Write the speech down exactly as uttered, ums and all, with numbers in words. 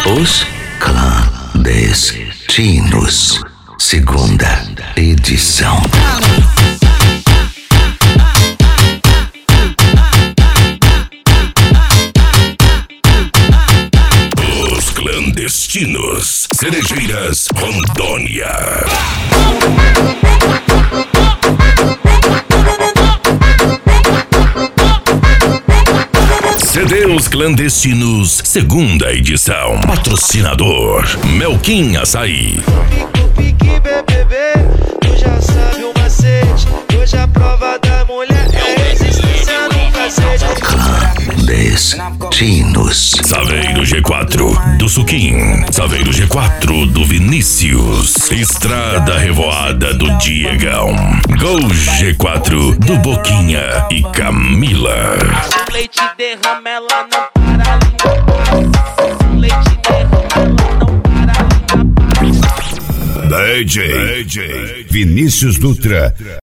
Os Clandestinos, segunda edição. Os Clandestinos, Cerejeiras, Rondônia. C D Os Clandestinos, segunda edição. Patrocinador Melquim Açaí. Pique, B B B, tu já sabe o macete. Hoje a prova da mulher é resistência no cacete. Clandestinos. Saveiro G quatro do Suquim. Saveiro G quatro do Vinícius. Estrada Revoada do Diegão. Gol G quatro do Boquinha e Camila. Leite derrama, ela não para ali. Leite derrama, ela não para ali. D J Vinícius Dutra.